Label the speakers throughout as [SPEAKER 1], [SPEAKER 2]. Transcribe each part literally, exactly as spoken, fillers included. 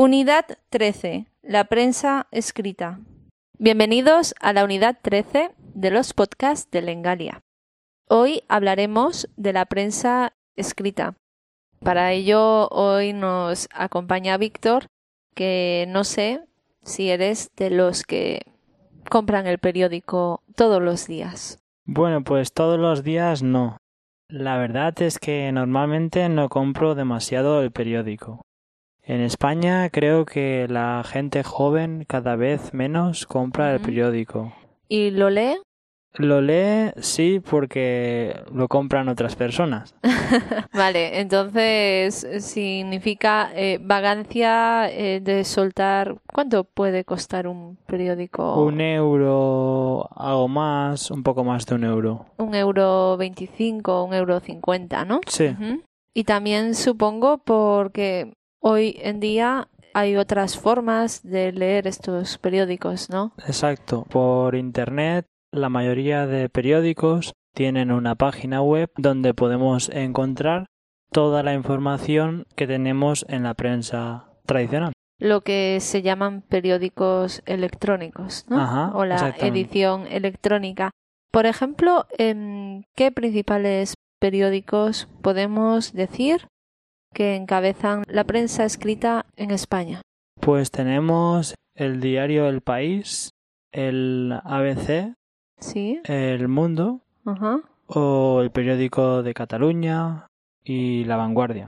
[SPEAKER 1] Unidad trece. La prensa escrita. Bienvenidos a la unidad trece de los podcasts de Lengalia. Hoy hablaremos de la prensa escrita. Para ello, hoy nos acompaña Víctor, que no sé si eres de los que compran el periódico todos los días.
[SPEAKER 2] Bueno, pues todos los días no. La verdad es que normalmente no compro demasiado el periódico. En España creo que la gente joven cada vez menos compra uh-huh. el periódico.
[SPEAKER 1] ¿Y lo lee?
[SPEAKER 2] Lo lee, sí, porque lo compran otras personas.
[SPEAKER 1] Vale, entonces significa eh, vagancia eh, de soltar... ¿Cuánto puede costar un periódico?
[SPEAKER 2] Un euro, algo más, un poco más de un euro.
[SPEAKER 1] Un euro veinticinco, un euro cincuenta, ¿no?
[SPEAKER 2] Sí.
[SPEAKER 1] Uh-huh. Y también supongo porque hoy en día hay otras formas de leer estos periódicos, ¿no?
[SPEAKER 2] Exacto. Por internet, la mayoría de periódicos tienen una página web donde podemos encontrar toda la información que tenemos en la prensa tradicional.
[SPEAKER 1] Lo que se llaman periódicos electrónicos, ¿no?
[SPEAKER 2] Ajá,
[SPEAKER 1] o la edición electrónica. Por ejemplo, ¿en qué principales periódicos podemos decir que encabezan la prensa escrita en España?
[SPEAKER 2] Pues tenemos el diario El País, el A B C,
[SPEAKER 1] ¿sí?
[SPEAKER 2] El Mundo,
[SPEAKER 1] uh-huh.
[SPEAKER 2] o el periódico de Cataluña y La Vanguardia.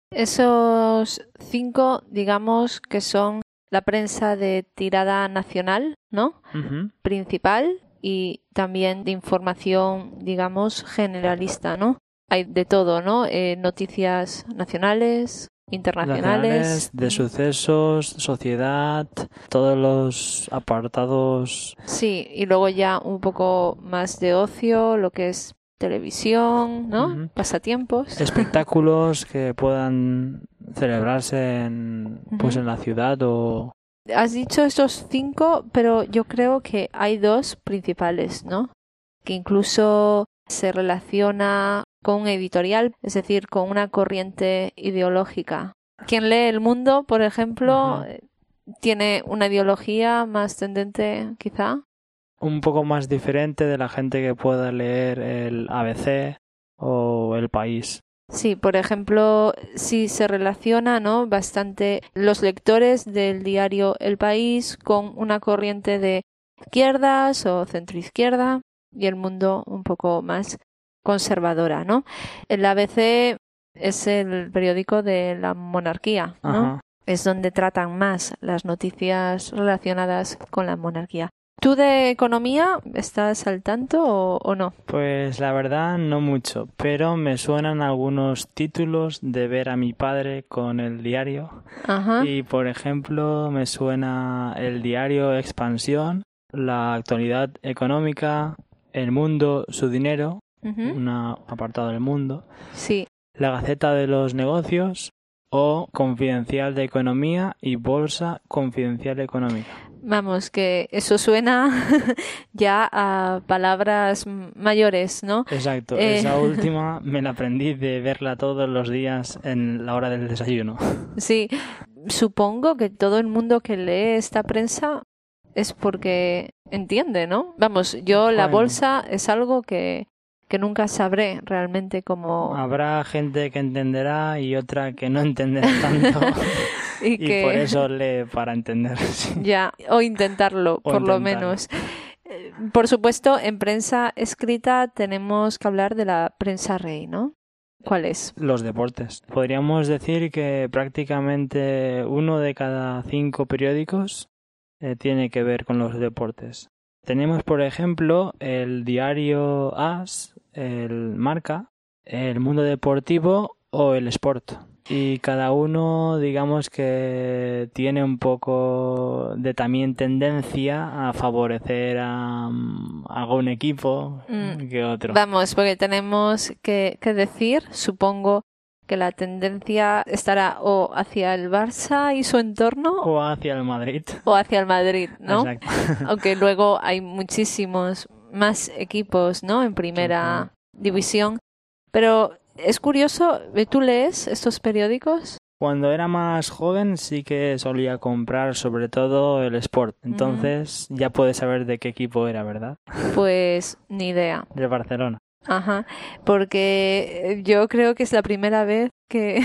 [SPEAKER 1] Esos cinco, digamos, que son la prensa de tirada nacional, ¿no?
[SPEAKER 2] Uh-huh.
[SPEAKER 1] Principal y también de información, digamos, generalista, ¿no? Hay de todo, ¿no? Eh, noticias nacionales, internacionales.
[SPEAKER 2] Nacionales, de sucesos, sociedad, todos los apartados.
[SPEAKER 1] Sí, y luego ya un poco más de ocio, lo que es televisión, ¿no?
[SPEAKER 2] Uh-huh.
[SPEAKER 1] Pasatiempos.
[SPEAKER 2] Espectáculos que puedan celebrarse en, uh-huh. pues en la ciudad o...
[SPEAKER 1] Has dicho estos cinco, pero yo creo que hay dos principales, ¿no? Que incluso se relaciona con un editorial, es decir, con una corriente ideológica. Quien lee El Mundo, por ejemplo, uh-huh. tiene una ideología más tendente, quizá.
[SPEAKER 2] Un poco más diferente de la gente que pueda leer el A B C o El País.
[SPEAKER 1] Sí, por ejemplo, sí se relaciona, ¿no? bastante los lectores del diario El País con una corriente de izquierdas o centroizquierda y El Mundo un poco más conservadora, ¿no? El A B C es el periódico de la monarquía, ¿no?
[SPEAKER 2] Ajá.
[SPEAKER 1] Es donde tratan más las noticias relacionadas con la monarquía. ¿Tú de economía estás al tanto o, o no?
[SPEAKER 2] Pues la verdad no mucho, pero me suenan algunos títulos de ver a mi padre con el diario.
[SPEAKER 1] Ajá.
[SPEAKER 2] Y por ejemplo me suena el diario Expansión, la actualidad económica, El Mundo, su dinero, uh-huh. un apartado del Mundo.
[SPEAKER 1] Sí.
[SPEAKER 2] La Gaceta de los Negocios o Confidencial de Economía y Bolsa Confidencial Económica.
[SPEAKER 1] Vamos, que eso suena ya a palabras mayores, ¿no?
[SPEAKER 2] Exacto,
[SPEAKER 1] eh...
[SPEAKER 2] esa última me la aprendí de verla todos los días en la hora del desayuno.
[SPEAKER 1] Sí, supongo que todo el mundo que lee esta prensa es porque entiende, ¿no? Vamos, yo bueno. La bolsa es algo que, que nunca sabré realmente cómo...
[SPEAKER 2] Habrá gente que entenderá y otra que no entenderá tanto. Y, que... y por eso lee para entender. Sí.
[SPEAKER 1] Ya, o intentarlo, o por intentarlo. Lo menos. Por supuesto, en prensa escrita tenemos que hablar de la prensa rey, ¿no? ¿Cuál es?
[SPEAKER 2] Los deportes. Podríamos decir que prácticamente uno de cada cinco periódicos eh, tiene que ver con los deportes. Tenemos, por ejemplo, el diario AS, el Marca, el Mundo Deportivo o el Sport. Y cada uno, digamos que tiene un poco de también tendencia a favorecer a, a algún equipo mm, que otro.
[SPEAKER 1] Vamos, porque tenemos que, que decir, supongo, que la tendencia estará o hacia el Barça y su entorno
[SPEAKER 2] o hacia el Madrid.
[SPEAKER 1] O hacia el Madrid, ¿no?
[SPEAKER 2] Exacto.
[SPEAKER 1] Aunque luego hay muchísimos más equipos, ¿no? En primera sí, sí. división. Pero es curioso, ¿tú lees estos periódicos?
[SPEAKER 2] Cuando era más joven sí que solía comprar sobre todo el Sport. Entonces uh-huh. ya puedes saber de qué equipo era, ¿verdad?
[SPEAKER 1] Pues ni idea.
[SPEAKER 2] De Barcelona.
[SPEAKER 1] Ajá, porque yo creo que es la primera vez que,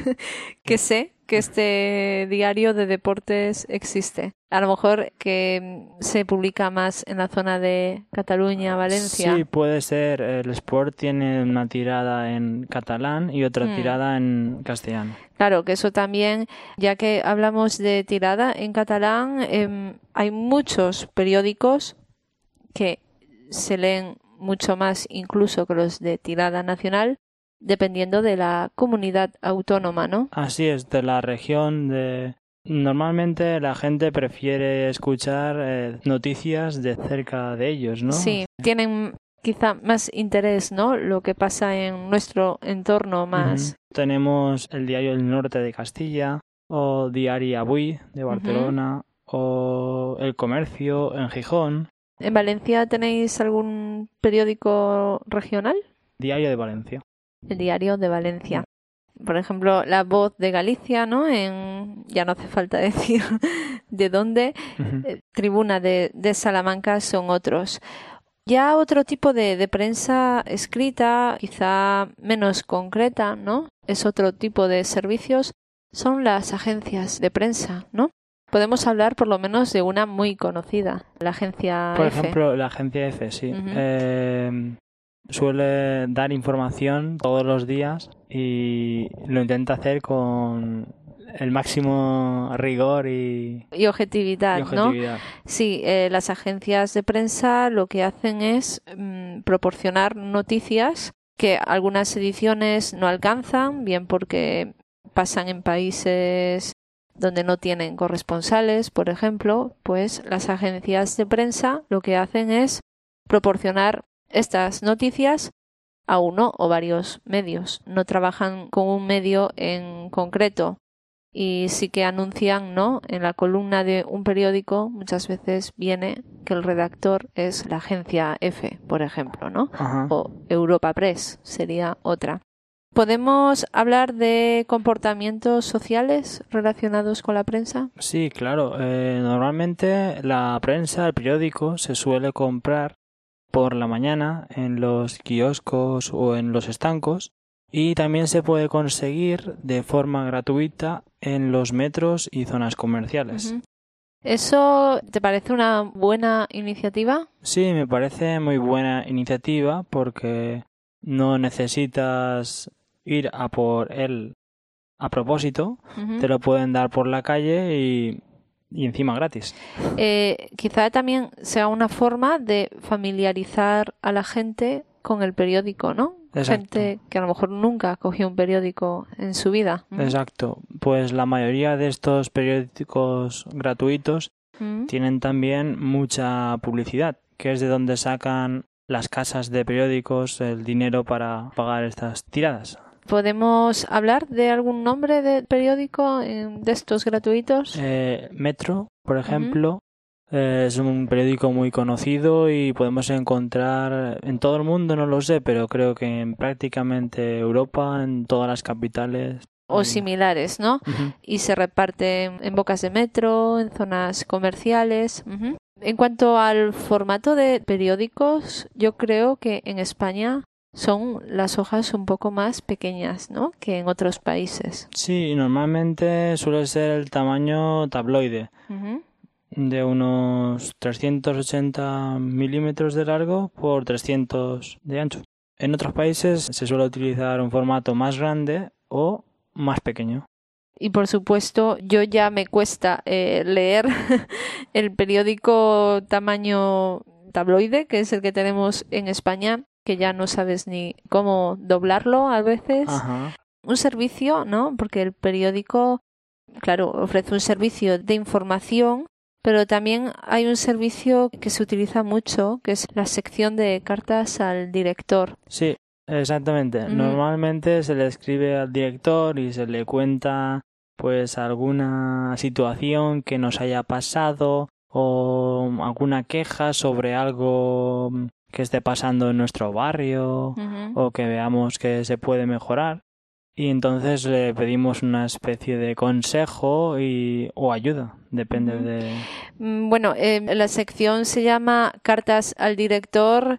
[SPEAKER 1] que sé que este diario de deportes existe. A lo mejor que se publica más en la zona de Cataluña, Valencia.
[SPEAKER 2] Sí, puede ser. El Sport tiene una tirada en catalán y otra hmm. tirada en castellano.
[SPEAKER 1] Claro, que eso también, ya que hablamos de tirada en catalán, eh, hay muchos periódicos que se leen mucho más incluso que los de tirada nacional, dependiendo de la comunidad autónoma, ¿no?
[SPEAKER 2] Así es, de la región de... Normalmente la gente prefiere escuchar eh, noticias de cerca de ellos, ¿no?
[SPEAKER 1] Sí, tienen quizá más interés, ¿no? Lo que pasa en nuestro entorno más.
[SPEAKER 2] Uh-huh. Tenemos el Diario del Norte de Castilla, o Diari Avui de Barcelona, uh-huh. o El Comercio en Gijón.
[SPEAKER 1] ¿En Valencia tenéis algún periódico regional?
[SPEAKER 2] Diario de Valencia.
[SPEAKER 1] El Diario de Valencia. Por ejemplo, La Voz de Galicia, ¿no? En, ya no hace falta decir de dónde. Uh-huh. eh, Tribuna de, de Salamanca son otros. Ya otro tipo de, de prensa escrita, quizá menos concreta, ¿no? Es otro tipo de servicios. Son las agencias de prensa, ¿no? Podemos hablar por lo menos de una muy conocida, la agencia
[SPEAKER 2] Por
[SPEAKER 1] F.
[SPEAKER 2] Por ejemplo, la agencia F, sí. Uh-huh. Eh, suele dar información todos los días y lo intenta hacer con el máximo rigor y,
[SPEAKER 1] y, objetividad,
[SPEAKER 2] y objetividad,
[SPEAKER 1] ¿no? Sí, eh, las agencias de prensa lo que hacen es mmm, proporcionar noticias que algunas ediciones no alcanzan, bien porque pasan en países donde no tienen corresponsales, por ejemplo, pues las agencias de prensa lo que hacen es proporcionar estas noticias a uno o varios medios. No trabajan con un medio en concreto y sí que anuncian, ¿no? En la columna de un periódico muchas veces viene que el redactor es la agencia F, por ejemplo, ¿no?
[SPEAKER 2] Ajá.
[SPEAKER 1] O Europa Press sería otra. ¿Podemos hablar de comportamientos sociales relacionados con la prensa?
[SPEAKER 2] Sí, claro. Eh, normalmente la prensa, el periódico, se suele comprar por la mañana en los kioscos o en los estancos y también se puede conseguir de forma gratuita en los metros y zonas comerciales.
[SPEAKER 1] Uh-huh. ¿Eso te parece una buena iniciativa?
[SPEAKER 2] Sí, me parece muy buena iniciativa porque no necesitas ir a por él a propósito, uh-huh. te lo pueden dar por la calle y, y encima gratis.
[SPEAKER 1] Eh, quizá también sea una forma de familiarizar a la gente con el periódico, ¿no?
[SPEAKER 2] Exacto.
[SPEAKER 1] Gente que a lo mejor nunca cogió un periódico en su vida. Uh-huh.
[SPEAKER 2] Exacto. Pues la mayoría de estos periódicos gratuitos uh-huh. tienen también mucha publicidad, que es de donde sacan las casas de periódicos el dinero para pagar estas tiradas.
[SPEAKER 1] ¿Podemos hablar de algún nombre de periódico de estos gratuitos?
[SPEAKER 2] Eh, Metro, por ejemplo, uh-huh. eh, es un periódico muy conocido y podemos encontrar en todo el mundo, no lo sé, pero creo que en prácticamente Europa, en todas las capitales.
[SPEAKER 1] O similares, ¿no?
[SPEAKER 2] Uh-huh.
[SPEAKER 1] Y se reparten en bocas de metro, en zonas comerciales. Uh-huh. En cuanto al formato de periódicos, yo creo que en España son las hojas un poco más pequeñas, ¿no? Que en otros países.
[SPEAKER 2] Sí, normalmente suele ser el tamaño tabloide,
[SPEAKER 1] uh-huh.
[SPEAKER 2] de unos trescientos ochenta milímetros de largo por trescientos de ancho. En otros países se suele utilizar un formato más grande o más pequeño.
[SPEAKER 1] Y por supuesto, yo ya me cuesta eh, leer el periódico tamaño tabloide, que es el que tenemos en España, que ya no sabes ni cómo doblarlo a veces.
[SPEAKER 2] Ajá.
[SPEAKER 1] Un servicio, ¿no? Porque el periódico, claro, ofrece un servicio de información, pero también hay un servicio que se utiliza mucho, que es la sección de cartas al director.
[SPEAKER 2] Sí, exactamente. Mm. Normalmente se le escribe al director y se le cuenta pues alguna situación que nos haya pasado o alguna queja sobre algo que esté pasando en nuestro barrio uh-huh. o que veamos que se puede mejorar. y entonces le pedimos una especie de consejo y, o ayuda, depende
[SPEAKER 1] Ujú.
[SPEAKER 2] de...
[SPEAKER 1] Bueno, eh, la sección se llama Cartas al director,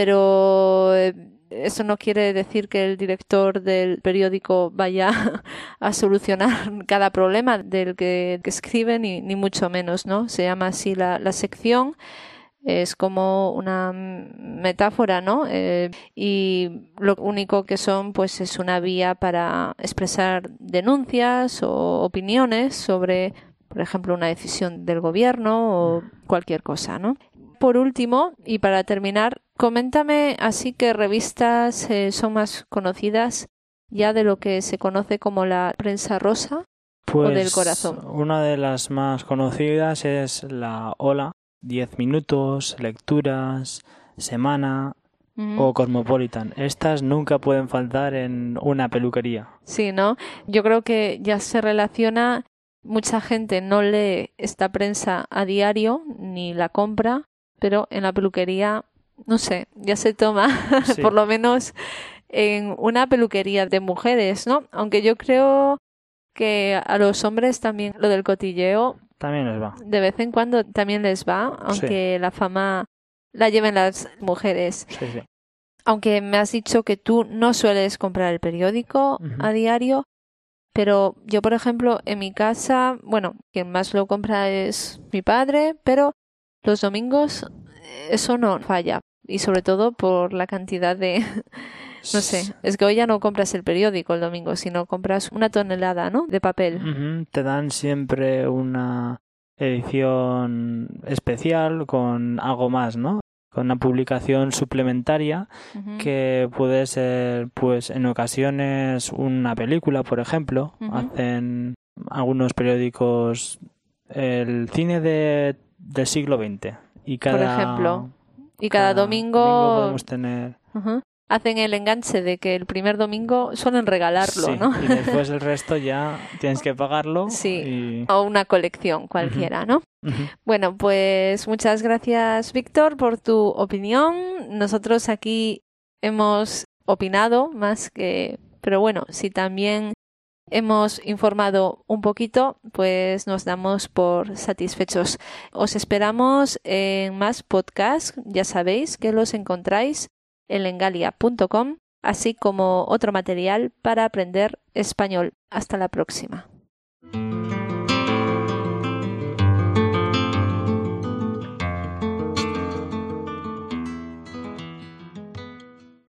[SPEAKER 1] pero eh, eso no quiere decir que el director del periódico vaya a solucionar cada problema del que, que escribe, ni, ni mucho menos, ¿no? Se llama así la, la sección. Es como una metáfora, ¿no? Eh, y lo único que son, pues, es una vía para expresar denuncias o opiniones sobre, por ejemplo, una decisión del gobierno o cualquier cosa, ¿no? Por último, y para terminar, coméntame así qué revistas eh, son más conocidas ya de lo que se conoce como la prensa rosa o del
[SPEAKER 2] Pues
[SPEAKER 1] corazón.
[SPEAKER 2] una de las más conocidas es la Hola, diez minutos, lecturas, semana
[SPEAKER 1] Ujú.
[SPEAKER 2] o Cosmopolitan. Estas nunca pueden faltar en una peluquería.
[SPEAKER 1] Sí, ¿no? Yo creo que ya se relaciona, mucha gente no lee esta prensa a diario ni la compra, pero en la peluquería, no sé, ya se toma,
[SPEAKER 2] Sí,
[SPEAKER 1] por lo menos en una peluquería de mujeres, ¿no? Aunque yo creo que a los hombres también lo del cotilleo
[SPEAKER 2] también les va.
[SPEAKER 1] de vez en cuando también les va,
[SPEAKER 2] Sí,
[SPEAKER 1] aunque la fama la lleven las mujeres.
[SPEAKER 2] sí, sí.
[SPEAKER 1] Aunque me has dicho que tú no sueles comprar el periódico
[SPEAKER 2] Ujú.
[SPEAKER 1] a diario, pero yo, por ejemplo, en mi casa, bueno, quien más lo compra es mi padre, pero los domingos eh, eso no falla. Y sobre todo por la cantidad de... No sé, es que hoy ya no compras el periódico el domingo, sino compras una tonelada, ¿no? De papel.
[SPEAKER 2] Ujú. Te dan siempre una edición especial con algo más, ¿no? Con una publicación suplementaria
[SPEAKER 1] Ujú,
[SPEAKER 2] que puede ser, pues, en ocasiones una película, por ejemplo.
[SPEAKER 1] ujú.
[SPEAKER 2] Hacen algunos periódicos el cine de, del siglo veinte y
[SPEAKER 1] Por
[SPEAKER 2] cada,
[SPEAKER 1] ejemplo. Y cada
[SPEAKER 2] cada
[SPEAKER 1] domingo,
[SPEAKER 2] domingo podemos tener...
[SPEAKER 1] ujú, hacen el enganche de que el primer domingo suelen regalarlo,
[SPEAKER 2] Sí,
[SPEAKER 1] ¿no?
[SPEAKER 2] y después el resto ya tienes que pagarlo
[SPEAKER 1] Sí,
[SPEAKER 2] y...
[SPEAKER 1] o una colección
[SPEAKER 2] Ujú,
[SPEAKER 1] cualquiera, ¿no?
[SPEAKER 2] ujú.
[SPEAKER 1] Bueno, pues muchas gracias, Víctor, por tu opinión. Nosotros aquí hemos opinado más que... Pero bueno, si también hemos informado un poquito, pues nos damos por satisfechos. Os esperamos en más podcasts. Ya sabéis que los encontráis en lengalia punto com, así como otro material para aprender español. Hasta la próxima.